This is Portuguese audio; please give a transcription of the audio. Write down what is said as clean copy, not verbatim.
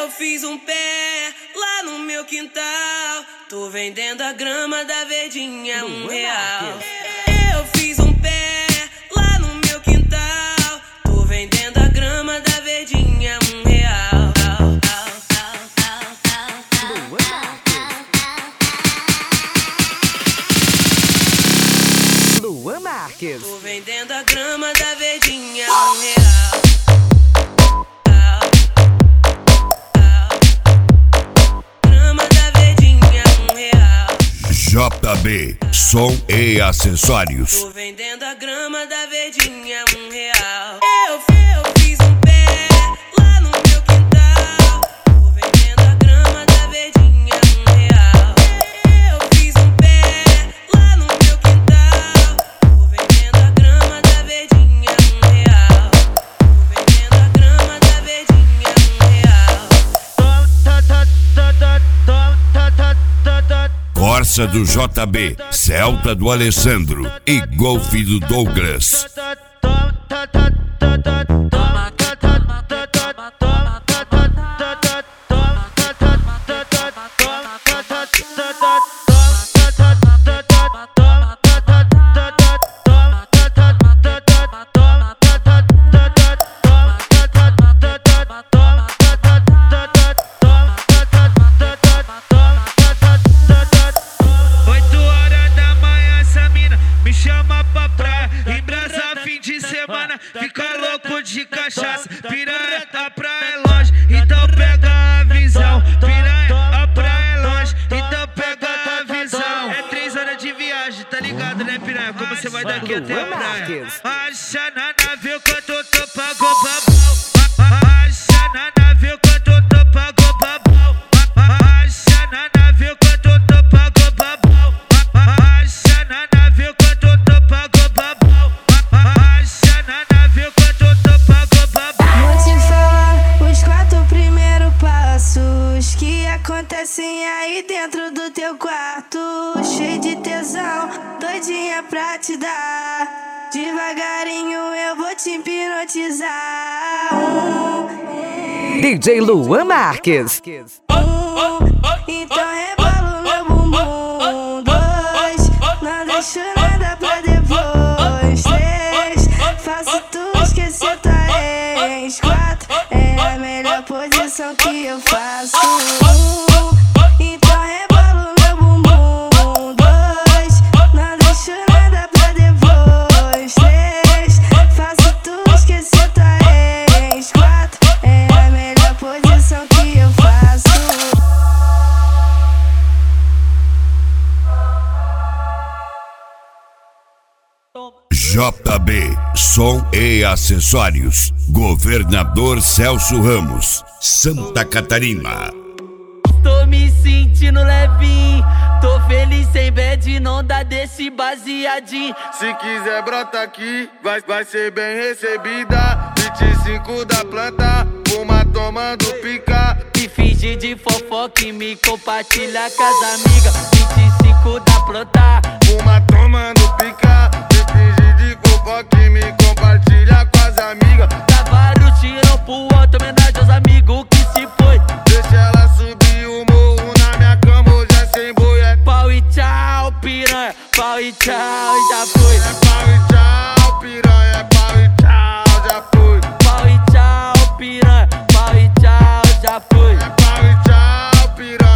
Eu fiz um pé lá no meu quintal, tô vendendo a grama da verdinha R$1. Eu fiz um pé lá no meu quintal, tô vendendo a grama da verdinha R$1. Luan Marques. Tô vendendo a grama da verdinha R$1. JB, som e acessórios. Tô vendendo a grama da verdinha R$1. Eu fiz um pé lá no meu quintal, tô vendendo a grama da verdinha R$1. Eu fiz um pé lá no meu quintal, tô vendendo a grama da verdinha R$1. Tô vendendo a grama da verdinha R$1. Corsa do JB, Celta do Alessandro e Golf do Douglas. Fica louco de cachaça, piranha, a praia é longe, então pega a visão. Piranha, a praia é longe, então pega a visão. É 3 horas de viagem, tá ligado, né, piranha? Como você vai daqui até a praia? Acha na nave quanto eu tô pagou babau. Acha na nave quanto eu tô pagou babau. Acha na nave quanto eu tô pagou babau. Acha na nave quanto eu tô pagou babau. Acha na nave quanto eu tô pagou babau. Vou te falar os 4 primeiros passos que acontecem aí dentro do teu quarto. Cheio de tesão, doidinha pra te dar. Devagarinho eu vou te hipnotizar. DJ Luan Marques. Então rebolo meu bumbum. 2, não deixo nada pra depois. 3, faço tu esquecer tua ex. 4, é a melhor posição que eu faço. Então rebolo meu bumbum. 2, não deixo nada pra depois. 3, faço tu esquecer tua ex. 4, é a melhor posição que eu faço. JB, som e acessórios. Governador Celso Ramos, Santa Catarina. Tô me sentindo levinho, tô feliz sem bad, não dá desse baseadinho. Se quiser brota aqui, vai ser bem recebida. 25 da planta, fuma tomando pica. Me finge de fofoca e me compartilha com as amigas. 25 da planta, fuma tomando pica. Me finge de fofoca e me compartilha com as amigas. dá vários tirão pro outro, homenagem aos amigos que se foi. Deixa ela subir o morro na minha cama, hoje é sem boi. É Pau e tchau, piranha, pau e tchau, já foi. pau e tchau, piranha, é pau e tchau, já foi. Pau e tchau, piranha, pau e tchau, já foi. Pau e tchau, piranha.